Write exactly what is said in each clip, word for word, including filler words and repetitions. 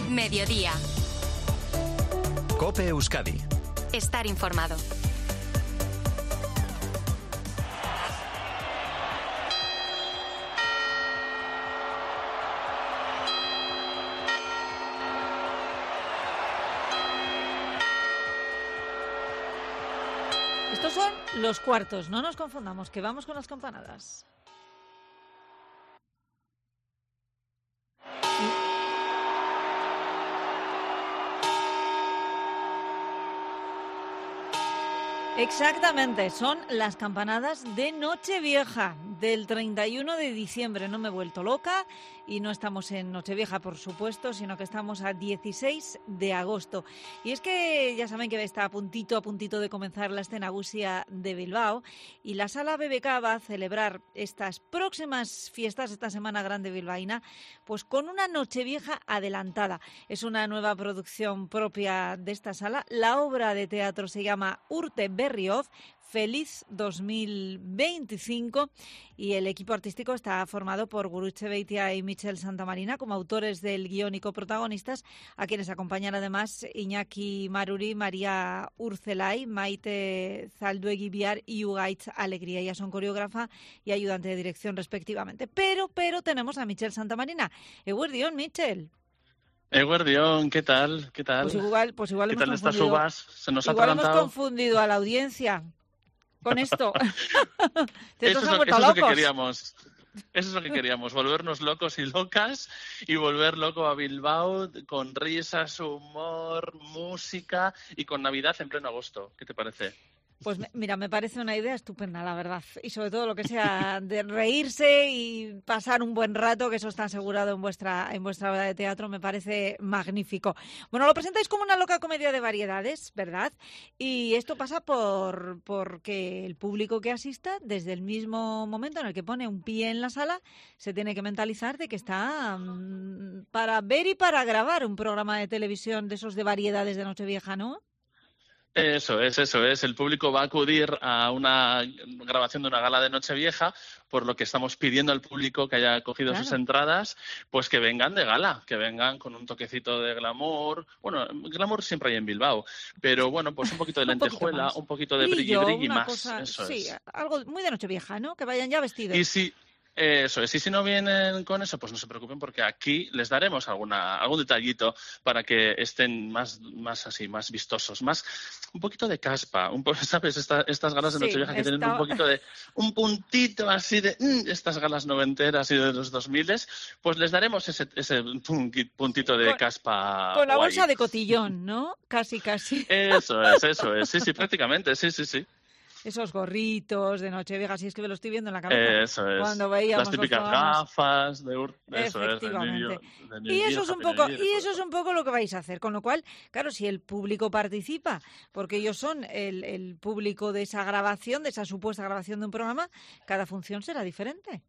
Mediodía. COPE Euskadi. Estar informado. Estos son los cuartos, no nos confundamos, que vamos con las campanadas. Exactamente, son las campanadas de Nochevieja del treinta y uno de diciembre. No me he vuelto loca y no estamos en Nochevieja, por supuesto, sino que estamos a dieciséis de agosto. Y es que ya saben que está a puntito, a puntito de comenzar la Escena Nagusia de Bilbao y la Sala B B K va a celebrar estas próximas fiestas, esta Semana Grande bilbaína, pues con una Nochevieja adelantada. Es una nueva producción propia de esta sala. La obra de teatro se llama Urte Berrioz, Feliz dos mil veinticinco, y el equipo artístico está formado por Gurutze Beitia y Michel Santamarina como autores del guión y coprotagonistas, a quienes acompañan además Iñaki Maruri, María Urzelay, Maite Zalduegui Biar y Ugaitz Alegría. Ellas son coreógrafa y ayudante de dirección respectivamente. Pero, pero tenemos a Michel Santamarina. Eguerdión, Michel. Eguerdión, ¿qué tal? ¿Qué tal? Pues igual, pues igual ¿Qué hemos tal estas confundido. uvas? ¿Se nos ha Igual hemos atragantado? confundido a la audiencia con esto. Eso es, han lo, vuelto eso es lo que locos. queríamos. Eso es lo que queríamos, volvernos locos y locas y volver loco a Bilbao con risas, humor, música y con Navidad en pleno agosto. ¿Qué te parece? Pues mira, me parece una idea estupenda, la verdad. Y sobre todo lo que sea de reírse y pasar un buen rato, que eso está asegurado en vuestra en vuestra obra de teatro, me parece magnífico. Bueno, lo presentáis como una loca comedia de variedades, ¿verdad? Y esto pasa por porque el público que asista, desde el mismo momento en el que pone un pie en la sala, se tiene que mentalizar de que está um, para ver y para grabar un programa de televisión de esos de variedades de Nochevieja, ¿no? Eso es, eso es. El público va a acudir a una grabación de una gala de Nochevieja, por lo que estamos pidiendo al público que haya cogido Claro. sus entradas, pues que vengan de gala, que vengan con un toquecito de glamour. Bueno, glamour siempre hay en Bilbao, pero bueno, pues un poquito de Un poquito lentejuela, más. un poquito de brilli Brillo, brilli una más. cosa, Eso sí, es. algo muy de Nochevieja, ¿no? Que vayan ya vestidos. Y si Eso es, y si no vienen con eso, pues no se preocupen porque aquí les daremos alguna, algún detallito para que estén más, más así, más vistosos, más, un poquito de caspa, un po, ¿sabes? Esta, estas galas de Sí, Nochevieja que tienen está- un poquito de, un puntito así de, mm, estas galas noventeras y de los dos miles, pues les daremos ese, ese punqui- puntito de Con- caspa Con la guay. bolsa de cotillón, ¿no? Casi, casi. Eso es, eso es, sí, sí, prácticamente, sí, sí, sí. Esos gorritos de Nochevieja, si es que me lo estoy viendo en la cabeza. Eso es. Cuando veíamos Las típicas los programas. gafas de Ur... Eso es, de Efectivamente. New- de New Y Year, eso es un Happy poco, New Year, y todo eso es un poco lo que vais a hacer. Con lo cual, claro, si el público participa, porque ellos son el, el público de esa grabación, de esa supuesta grabación de un programa, cada función será diferente.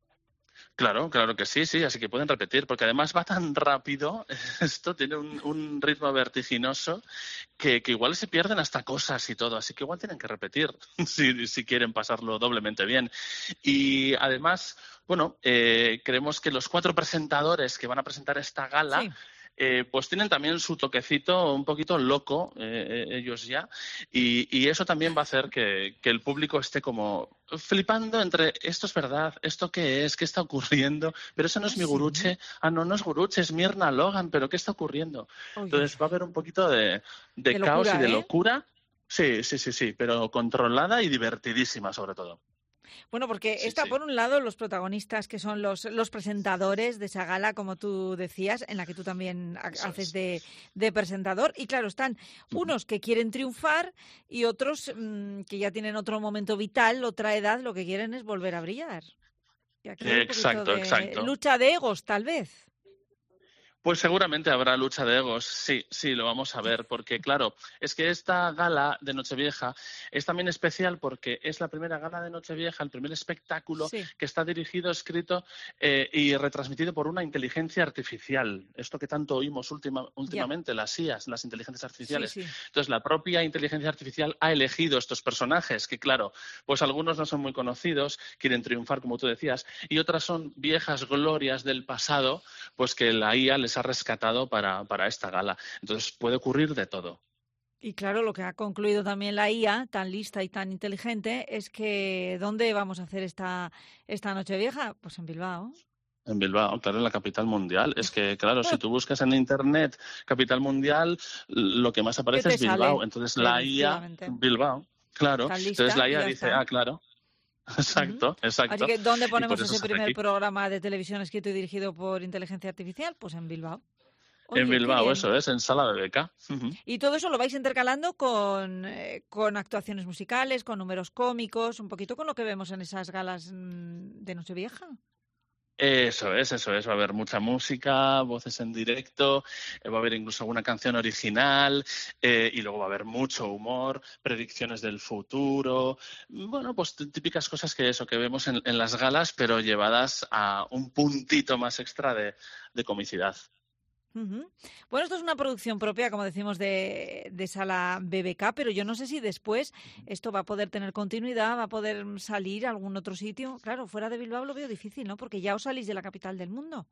Claro, claro que sí, sí, así que pueden repetir, porque además va tan rápido, esto tiene un, un ritmo vertiginoso que, que igual se pierden hasta cosas y todo, así que igual tienen que repetir si, si quieren pasarlo doblemente bien. Y además, bueno, eh, creemos que los cuatro presentadores que van a presentar esta gala, Sí. eh, pues tienen también su toquecito un poquito loco, eh, eh, ellos ya, y, y eso también va a hacer que, que el público esté como flipando entre esto es verdad, esto qué es, qué está ocurriendo, pero eso no es Ah, mi sí. Guruche, ah no, no es Guruche, es Mirna Logan, pero ¿qué está ocurriendo? Oye, Entonces va a haber un poquito de, de, De caos locura, y de ¿eh? locura, sí, sí, sí, sí, pero controlada y divertidísima sobre todo. Bueno, porque Sí, está sí. por un lado los protagonistas que son los, los presentadores de esa gala, como tú decías, en la que tú también ha- Eso haces es. de, de presentador. Y claro, están unos que quieren triunfar y otros mm, que ya tienen otro momento vital, otra edad, lo que quieren es volver a brillar. Y aquí hay un poquito Exacto, de exacto. lucha de egos, tal vez. Pues seguramente habrá lucha de egos, sí, sí, lo vamos a ver, porque claro, es que esta gala de Nochevieja es también especial porque es la primera gala de Nochevieja, el primer espectáculo Sí. que está dirigido, escrito eh, y retransmitido por una inteligencia artificial. Esto que tanto oímos última, últimamente, las I As, las inteligencias artificiales. Sí, sí. Entonces, la propia inteligencia artificial ha elegido estos personajes que, claro, pues algunos no son muy conocidos, quieren triunfar, como tú decías, y otras son viejas glorias del pasado, pues que la I A les les ha rescatado para, para esta gala. Entonces puede ocurrir de todo. Y claro, lo que ha concluido también la I A, tan lista y tan inteligente, es que ¿dónde vamos a hacer esta, esta Nochevieja? Pues en Bilbao. En Bilbao, claro, en la capital mundial. Es que, claro, si tú buscas en Internet capital mundial, lo que más aparece es Bilbao. Sale? Entonces la I A, Bilbao, claro. Entonces la I A dice, está. ah, claro. Exacto, uh-huh. exacto. Así que, ¿dónde ponemos ese primer aquí. programa de televisión escrito y dirigido por inteligencia artificial? Pues en Bilbao. Oye, en Bilbao, eso es, en Sala de Beca. Uh-huh. Y todo eso lo vais intercalando con, eh, con actuaciones musicales, con números cómicos, un poquito con lo que vemos en esas galas mmm, de Nochevieja. Eso es, eso es. Va a haber mucha música, voces en directo, eh, va a haber incluso alguna canción original eh, y luego va a haber mucho humor, predicciones del futuro. Bueno, pues típicas cosas que eso que vemos en, en las galas, pero llevadas a un puntito más extra de, de comicidad. Uh-huh. Bueno, esto es una producción propia, como decimos, de, de Sala B B K, pero yo no sé si después esto va a poder tener continuidad, va a poder salir a algún otro sitio. Claro, fuera de Bilbao lo veo difícil, ¿no? Porque ya os salís de la capital del mundo.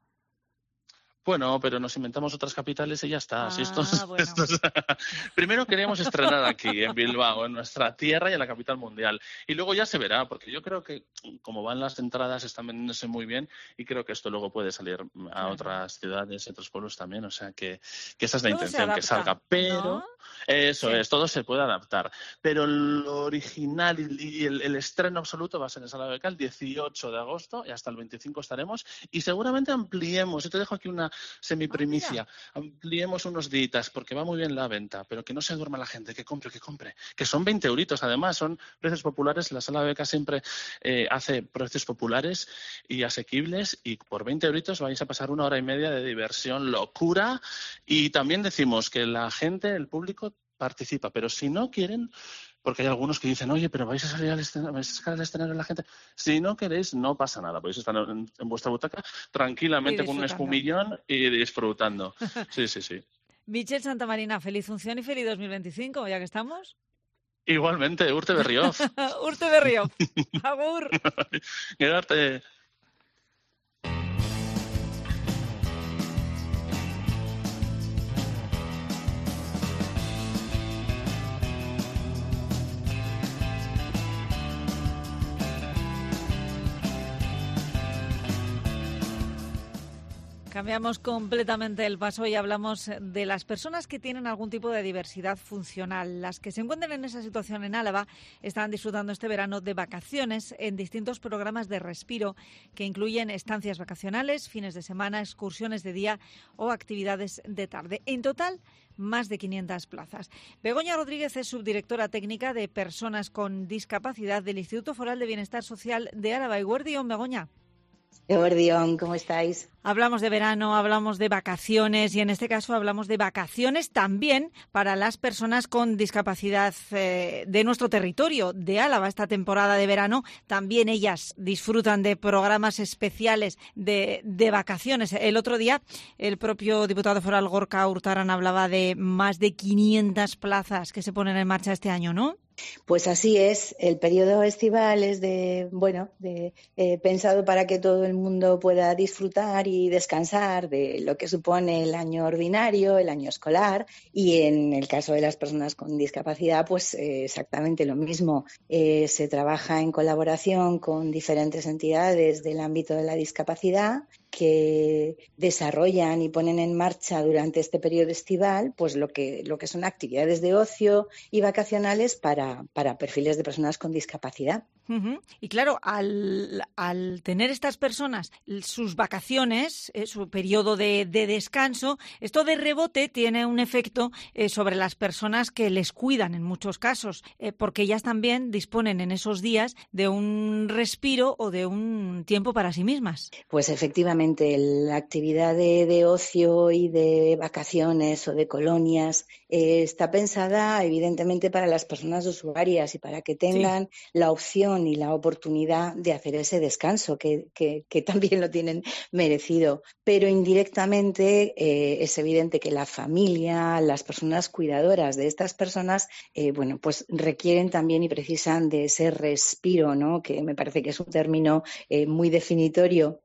Bueno, pero nos inventamos otras capitales y ya está. Ah, si esto es, bueno. esto es... Primero queríamos estrenar aquí, en Bilbao, en nuestra tierra y en la capital mundial. Y luego ya se verá, porque yo creo que como van las entradas están vendiéndose muy bien y creo que esto luego puede salir a claro. otras ciudades y otros pueblos también. O sea que, que esa es la todo intención, adapta, que salga. Pero ¿no? eso sí. es, todo se puede adaptar. Pero lo original y el, el estreno absoluto va a ser en Sala B B K el dieciocho de agosto y hasta el veinticinco estaremos. Y seguramente ampliemos. Yo te dejo aquí una semiprimicia. Ah, ampliemos unos días porque va muy bien la venta, pero que no se duerma la gente, que compre, que compre. Que son veinte euritos, además, son precios populares. La Sala B B K siempre eh, hace precios populares y asequibles y por veinte euritos vais a pasar una hora y media de diversión, locura. Y también decimos que la gente, el público, participa, pero si no quieren, porque hay algunos que dicen, oye, pero vais a salir al escenario, vais a sacar al escenario la gente. Si no queréis, no pasa nada, podéis estar en, en vuestra butaca tranquilamente con un espumillón y disfrutando. Sí, sí, sí. Michel Santamarina, feliz función y feliz dos mil veinticinco, ya que estamos. Igualmente, Urte Berrioz. Urte Berrioz. Agur. Quedarte. Cambiamos completamente el paso y hablamos de las personas que tienen algún tipo de diversidad funcional. Las que se encuentran en esa situación en Álava están disfrutando este verano de vacaciones en distintos programas de respiro que incluyen estancias vacacionales, fines de semana, excursiones de día o actividades de tarde. En total, más de quinientas plazas. Begoña Rodríguez es subdirectora técnica de Personas con Discapacidad del Instituto Foral de Bienestar Social de Álava. Eguerdión, Begoña. Eguerdión, ¿cómo estáis? Hablamos de verano, hablamos de vacaciones y en este caso hablamos de vacaciones también para las personas con discapacidad eh, de nuestro territorio, de Álava. Esta temporada de verano también ellas disfrutan de programas especiales de, de vacaciones. El otro día el propio diputado foral Gorka Hurtaran hablaba de más de quinientas plazas que se ponen en marcha este año, ¿no? Pues así es, el periodo estival es de, bueno, de, eh, pensado para que todo el mundo pueda disfrutar y descansar de lo que supone el año ordinario, el año escolar, y en el caso de las personas con discapacidad, pues eh, exactamente lo mismo. Eh, se trabaja en colaboración con diferentes entidades del ámbito de la discapacidad que desarrollan y ponen en marcha durante este periodo estival pues lo que, lo que son actividades de ocio y vacacionales para, para perfiles de personas con discapacidad. Uh-huh. Y claro, al, al tener estas personas sus vacaciones, eh, su periodo de, de descanso, esto de rebote tiene un efecto eh, sobre las personas que les cuidan en muchos casos, eh, porque ellas también disponen en esos días de un respiro o de un tiempo para sí mismas. Pues efectivamente, la actividad de, de ocio y de vacaciones o de colonias eh, está pensada evidentemente para las personas usuarias y para que tengan sí. la opción y la oportunidad de hacer ese descanso que, que, que también lo tienen merecido, pero indirectamente eh, es evidente que la familia, las personas cuidadoras de estas personas, eh, bueno, pues requieren también y precisan de ese respiro, ¿no? Que me parece que es un término eh, muy definitorio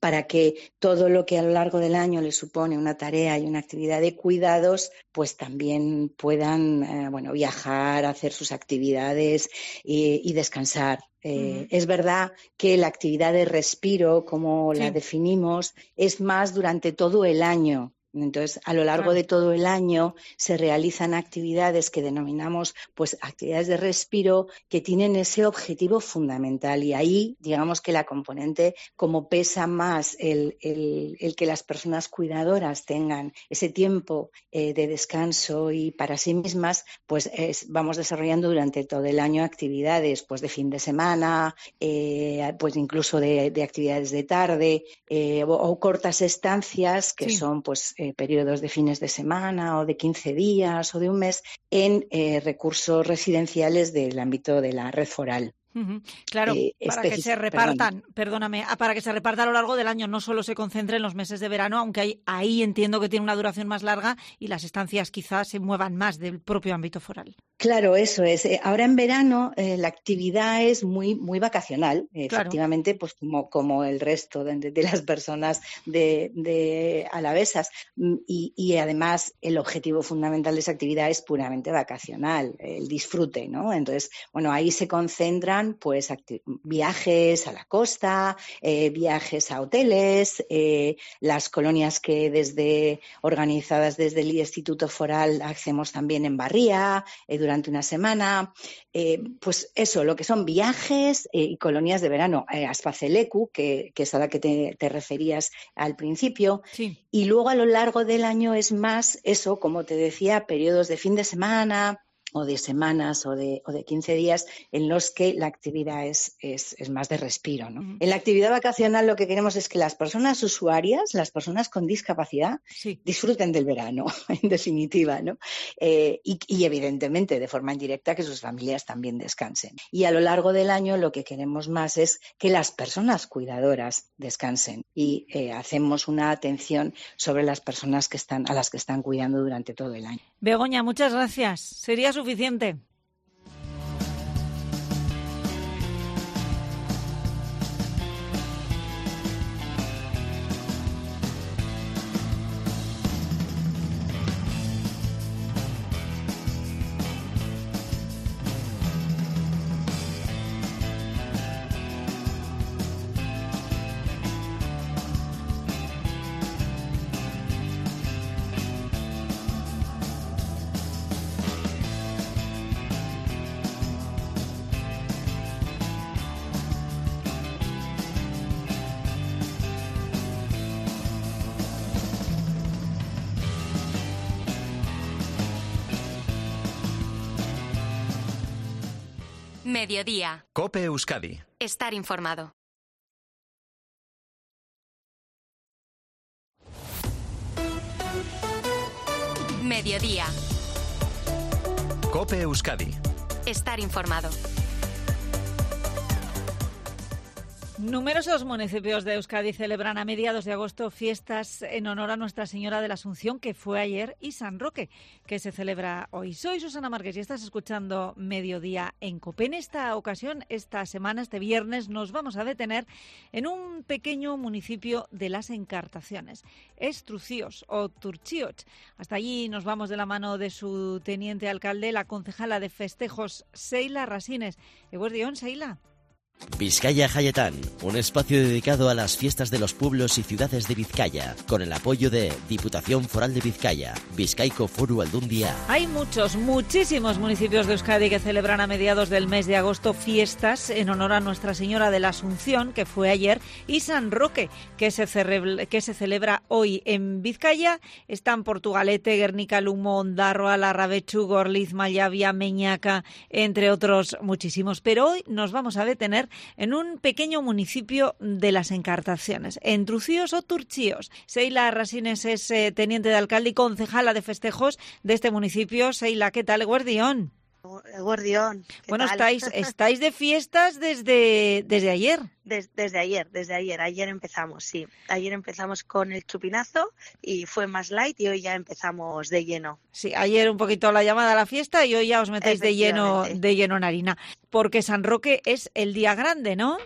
para que todo lo que a lo largo del año les supone una tarea y una actividad de cuidados, pues también puedan eh, bueno, viajar, hacer sus actividades y, y descansar. Eh, uh-huh. Es verdad que la actividad de respiro, como sí. la definimos, es más durante todo el año. Entonces, a lo largo claro. de todo el año se realizan actividades que denominamos pues actividades de respiro que tienen ese objetivo fundamental y ahí, digamos que la componente, como pesa más el, el, el que las personas cuidadoras tengan ese tiempo eh, de descanso y para sí mismas, pues es, vamos desarrollando durante todo el año actividades pues de fin de semana, eh, pues incluso de, de actividades de tarde eh, o, o cortas estancias que sí. son pues Eh, periodos de fines de semana o de quince días o de un mes en eh, recursos residenciales del ámbito de la red foral. Uh-huh. Claro, eh, para que se repartan, perdón. perdóname, para que se reparta a lo largo del año, no solo se concentre en los meses de verano, aunque hay, ahí entiendo que tiene una duración más larga y las estancias quizás se muevan más del propio ámbito foral. Claro, eso es. Ahora en verano eh, la actividad es muy muy vacacional, claro. efectivamente, pues como, como el resto de, de las personas de, de alavesas. Y, y además el objetivo fundamental de esa actividad es puramente vacacional, el disfrute, ¿no? Entonces, bueno, ahí se concentran pues acti- viajes a la costa, eh, viajes a hoteles, eh, las colonias que desde organizadas desde el Instituto Foral hacemos también en Barría, eh, durante una semana, eh, pues eso, lo que son viajes eh, y colonias de verano, eh, Aspazelecu, que, que es a la que te, te referías al principio, sí. Y luego a lo largo del año es más eso, como te decía, periodos de fin de semana o de semanas o de, o de quince días en los que la actividad es, es, es más de respiro, ¿no? Uh-huh. En la actividad vacacional lo que queremos es que las personas usuarias, las personas con discapacidad, sí. disfruten del verano, en definitiva, ¿no? Eh, y, y evidentemente de forma indirecta que sus familias también descansen. Y a lo largo del año lo que queremos más es que las personas cuidadoras descansen y eh, hacemos una atención sobre las personas que están, a las que están cuidando durante todo el año. Begoña, muchas gracias. Sería suficiente. Mediodía. COPE Euskadi. Estar informado. Mediodía. COPE Euskadi. Estar informado. Numerosos municipios de Euskadi celebran a mediados de agosto fiestas en honor a Nuestra Señora de la Asunción, que fue ayer, y San Roque, que se celebra hoy. Soy Susana Márquez y estás escuchando Mediodía en COPE. En esta ocasión, esta semana, este viernes, nos vamos a detener en un pequeño municipio de las Encartaciones, Estrucíos o Turchioch. Hasta allí nos vamos de la mano de su teniente alcalde, la concejala de festejos, Seila Rasines. Eguerdión, Seila. Vizcaya Jaietan, un espacio dedicado a las fiestas de los pueblos y ciudades de Vizcaya, con el apoyo de Diputación Foral de Vizcaya, Bizkaiko Foru Aldundia. Hay muchos, muchísimos municipios de Euskadi que celebran a mediados del mes de agosto fiestas en honor a Nuestra Señora de la Asunción, que fue ayer, y San Roque, que se, celebra, que se celebra hoy. En Vizcaya están Portugalete, Guernica, Lumo, Ondarroa, Larrabechu, Gorliz, Mallavia, Meñaca, entre otros muchísimos. Pero hoy nos vamos a detener en un pequeño municipio de las Encartaciones, en Trucíos o Turchíos. Seila Rasines es eh, teniente de alcalde y concejala de festejos de este municipio. Seila, ¿qué tal, Guardión? Guardión. Bueno, tal? estáis estáis de fiestas desde desde ayer. Des, desde ayer, desde ayer. Ayer empezamos, sí. Ayer empezamos con el chupinazo y fue más light y hoy ya empezamos de lleno. Sí, ayer un poquito la llamada a la fiesta y hoy ya os metéis de lleno de lleno en harina. Porque San Roque es el día grande, ¿no?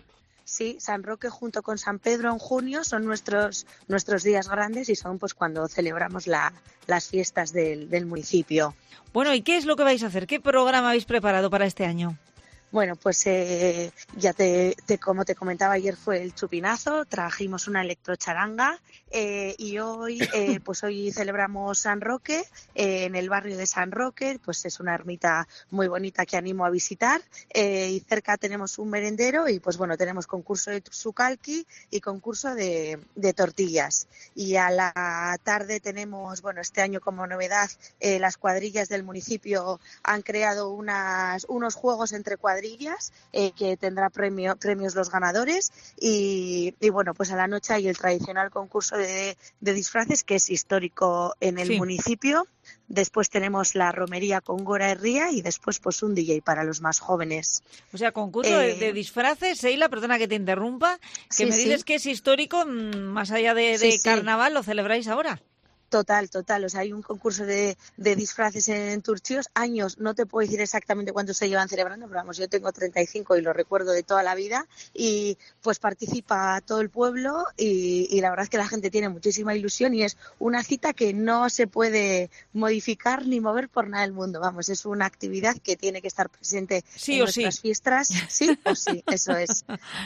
Sí, San Roque junto con San Pedro en junio son nuestros nuestros días grandes y son pues cuando celebramos la, las fiestas del, del municipio. Bueno, ¿y qué es lo que vais a hacer? ¿Qué programa habéis preparado para este año? Bueno, pues eh, ya te, te, como te comentaba ayer fue el chupinazo, trajimos una electrocharanga eh, y hoy eh, pues hoy celebramos San Roque eh, en el barrio de San Roque, pues es una ermita muy bonita que animo a visitar eh, y cerca tenemos un merendero y pues bueno, tenemos concurso de sucalqui y concurso de, de tortillas y a la tarde tenemos, bueno, este año como novedad eh, las cuadrillas del municipio han creado unas, unos juegos entre cuadrillas Eh, que tendrá premio, premios los ganadores y, y bueno, pues a la noche hay el tradicional concurso de, de disfraces que es histórico en el sí. municipio. Después tenemos la romería con Gora Herría y después pues un D J para los más jóvenes. O sea, concurso eh, de, de disfraces, Seila, perdona que te interrumpa, que sí, me dices sí. que es histórico, más allá de, de sí, carnaval, sí. ¿lo celebráis ahora? Total, total. O sea, hay un concurso de, de disfraces en Turchíos. Años, no te puedo decir exactamente cuántos se llevan celebrando, pero vamos, yo tengo treinta y cinco y lo recuerdo de toda la vida. Y pues participa todo el pueblo y, y la verdad es que la gente tiene muchísima ilusión y es una cita que no se puede modificar ni mover por nada del mundo. Vamos, es una actividad que tiene que estar presente sí en o nuestras sí. fiestas. Sí o sí, eso es.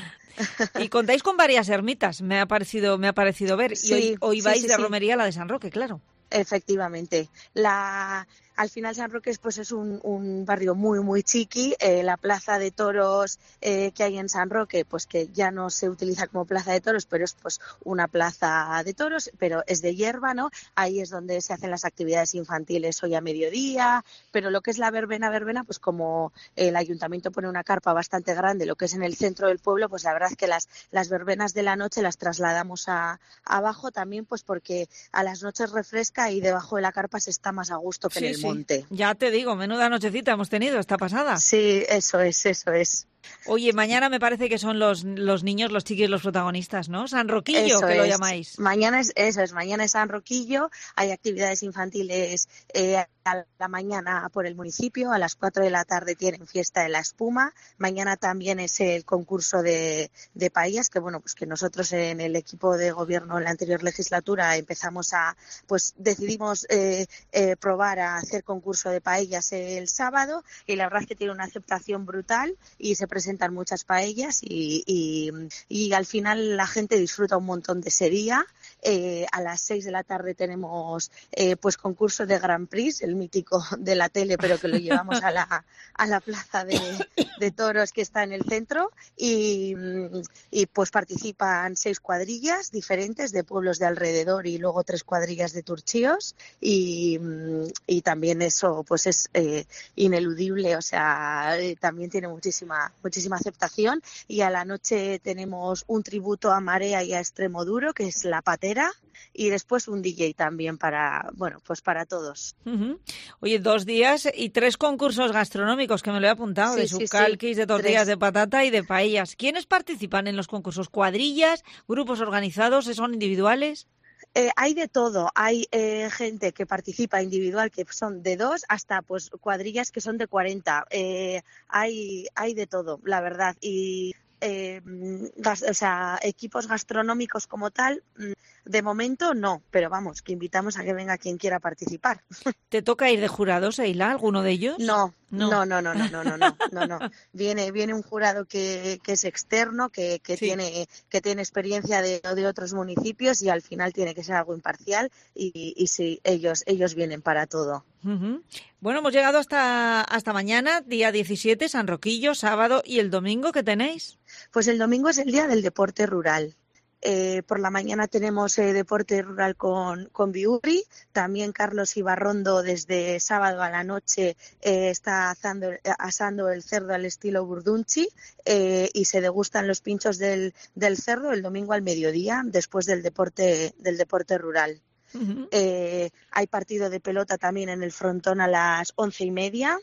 Y contáis con varias ermitas, me ha parecido, me ha parecido ver. Sí, y hoy, hoy sí, vais sí, de sí. romería a la de San Roque, claro. Efectivamente. La, al final San Roque pues, es un, un barrio muy, muy chiqui. Eh, la plaza de toros eh, que hay en San Roque, pues que ya no se utiliza como plaza de toros, pero es pues una plaza de toros, pero es de hierba, ¿no? Ahí es donde se hacen las actividades infantiles hoy a mediodía, pero lo que es la verbena, verbena, pues como el ayuntamiento pone una carpa bastante grande, lo que es en el centro del pueblo, pues la verdad es que las, las verbenas de la noche las trasladamos a, a abajo también, pues porque a las noches refresca y debajo de la carpa se está más a gusto que sí, en el sí. monte. Ya te digo, menuda nochecita hemos tenido esta pasada. Sí, eso es, eso es. Oye, mañana me parece que son los, los niños, los chiquis, los protagonistas, ¿no? San Roquillo, eso que es. lo llamáis. Mañana es eso, es mañana es San Roquillo, hay actividades infantiles eh, a la mañana por el municipio, a las cuatro de la tarde tienen fiesta de la espuma, mañana también es el concurso de, de paellas, que bueno, pues que nosotros en el equipo de gobierno en la anterior legislatura empezamos a, pues decidimos eh, eh, probar a hacer concurso de paellas el sábado y la verdad es que tiene una aceptación brutal y se presentan muchas paellas y, y, y al final la gente disfruta un montón de ese día. Eh, a las seis de la tarde tenemos eh, pues concurso de Grand Prix, el mítico de la tele, pero que lo llevamos a la, a la plaza de, de toros que está en el centro y, y pues participan seis cuadrillas diferentes de pueblos de alrededor y luego tres cuadrillas de Turchíos y, y también eso pues es eh, ineludible, o sea, eh, también tiene muchísima, muchísima aceptación y a la noche tenemos un tributo a Marea y a Extremoduro, que es la patera, y después un D J también para, bueno, pues para todos. Uh-huh. Oye, dos días y tres concursos gastronómicos que me lo he apuntado, sí, de sí, sucalquis, sí. de tortillas tres. de patata y de paellas. ¿Quiénes participan en los concursos? ¿Cuadrillas? ¿Grupos organizados? ¿Son individuales? Eh, hay de todo, hay eh, gente que participa individual que son de dos hasta pues cuadrillas que son de cuarenta, eh, hay, hay de todo, la verdad, y eh, gas, o sea, equipos gastronómicos como tal, de momento no, pero vamos, que invitamos a que venga quien quiera participar. ¿Te toca ir de jurado, Seila, alguno de ellos? No, no, no, no, no, no, no, no, no, no, no. Viene, viene un jurado que, que es externo, que, que sí. tiene, que tiene experiencia de, de otros municipios y al final tiene que ser algo imparcial y, y sí, ellos, ellos vienen para todo. Uh-huh. Bueno, hemos llegado hasta, hasta mañana, día diecisiete, San Roquillo, sábado, ¿y el domingo qué tenéis? Pues el domingo es el día del deporte rural. Eh, por la mañana tenemos eh, deporte rural con, con Biurri, también Carlos Ibarrondo desde sábado a la noche eh, está asando, asando el cerdo al estilo Burdunchi eh, y se degustan los pinchos del, del cerdo el domingo al mediodía después del deporte, del deporte rural. Uh-huh. Eh, hay partido de pelota también en el frontón a las once y media.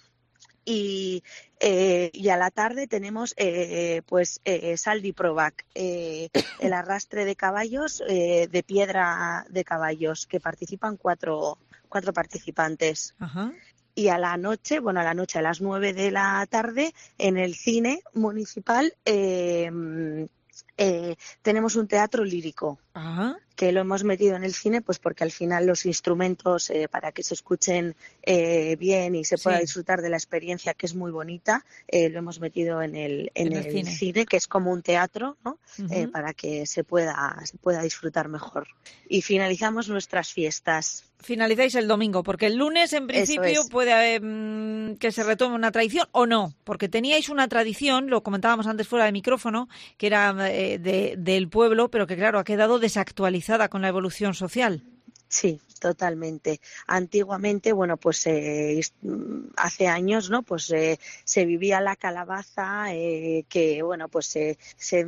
Y, eh, y a la tarde tenemos eh, pues eh, Saldi Provac, eh, el arrastre de caballos, eh, de piedra de caballos, que participan cuatro, cuatro participantes. Ajá. Y a la noche, bueno, a la noche a las nueve de la tarde, en el cine municipal, eh, eh, tenemos un teatro lírico. Ajá. Que lo hemos metido en el cine pues porque al final los instrumentos eh, para que se escuchen eh, bien y se pueda Sí. disfrutar de la experiencia, que es muy bonita, eh, lo hemos metido en el, en En el el cine. cine, que es como un teatro, ¿no? Ujú. Eh, para que se pueda, se pueda disfrutar mejor. Y finalizamos nuestras fiestas. Finalizáis el domingo, porque el lunes en principio es. puede haber mm, que se retome una tradición o no, porque teníais una tradición, lo comentábamos antes fuera de micrófono, que era eh, de, del pueblo, pero que claro, ha quedado desactualizada con la evolución social. Sí, totalmente. Antiguamente, bueno, pues eh, hace años, ¿no? Pues eh, se vivía la calabaza, eh, que bueno, pues eh, se,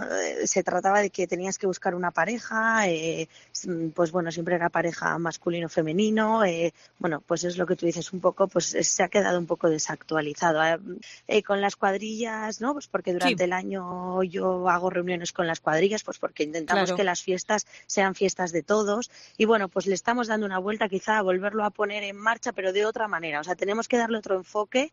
se trataba de que tenías que buscar una pareja, eh, pues bueno, siempre era pareja masculino-femenino, eh, bueno, pues es lo que tú dices un poco, pues se ha quedado un poco desactualizado. Eh, con las cuadrillas, ¿no? Pues porque durante Sí. el año yo hago reuniones con las cuadrillas, pues porque intentamos Claro. que las fiestas sean fiestas de todos y bueno, pues le estamos dando una vuelta quizá a volverlo a poner en marcha, pero de otra manera. O sea, tenemos que darle otro enfoque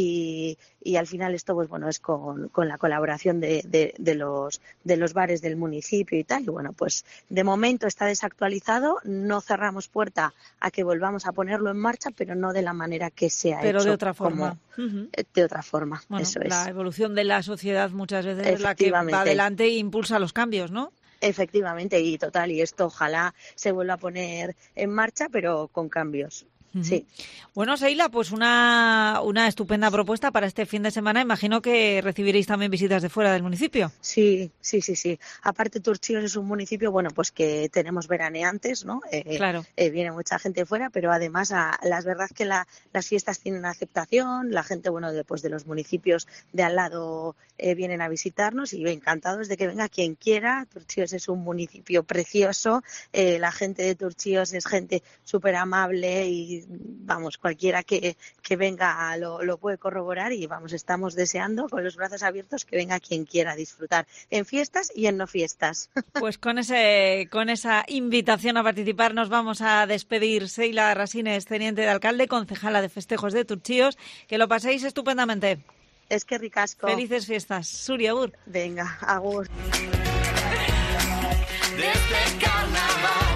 y, y al final esto, pues bueno, es con, con la colaboración de, de, de, los, de los bares del municipio y tal. Y bueno, pues de momento está desactualizado, no cerramos puerta a que volvamos a ponerlo en marcha, pero no de la manera que se ha Pero hecho. de otra forma. Como, Uh-huh. de otra forma, Bueno, eso es. la evolución de la sociedad muchas veces es la que va adelante e impulsa los cambios, ¿no? Efectivamente, y total, y esto ojalá se vuelva a poner en marcha, pero con cambios. Uh-huh. Sí. Bueno, Seila, pues una, una estupenda propuesta para este fin de semana. Imagino que recibiréis también visitas de fuera del municipio. Sí, sí, sí, sí. Aparte, Turchíos es un municipio, bueno, pues que tenemos veraneantes, ¿no? Eh, claro. Eh, viene mucha gente de fuera, pero además, a, la verdad que la, las fiestas tienen aceptación, la gente, bueno, de, pues de los municipios de al lado eh, vienen a visitarnos y encantados de que venga quien quiera. Turchíos es un municipio precioso, eh, la gente de Turchíos es gente súper amable y vamos, cualquiera que, que venga lo, lo puede corroborar y vamos, estamos deseando con los brazos abiertos que venga quien quiera disfrutar en fiestas y en no fiestas. Pues con ese con esa invitación a participar nos vamos a despedir. Seila Rasines, teniente de alcalde, concejala de festejos de Turchíos, que lo paséis estupendamente. Es que ricasco. Felices fiestas. Suri, agur. Venga, agur. Desde carnaval.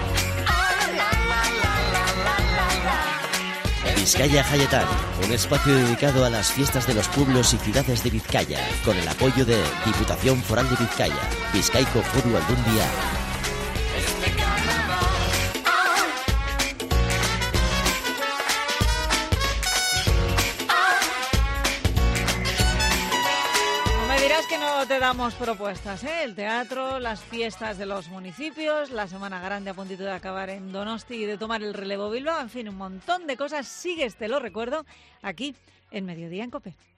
Vizcaya Jayetán, un espacio dedicado a las fiestas de los pueblos y ciudades de Vizcaya, con el apoyo de Diputación Foral de Vizcaya, Bizkaiko Foru Aldundia. No me dirás que no te damos propuestas, ¿eh? El teatro, las fiestas de los municipios, la Semana Grande a puntito de acabar en Donosti y de tomar el relevo Bilbao, en fin, un montón de cosas. Sigues, te lo recuerdo, aquí en Mediodía en COPE.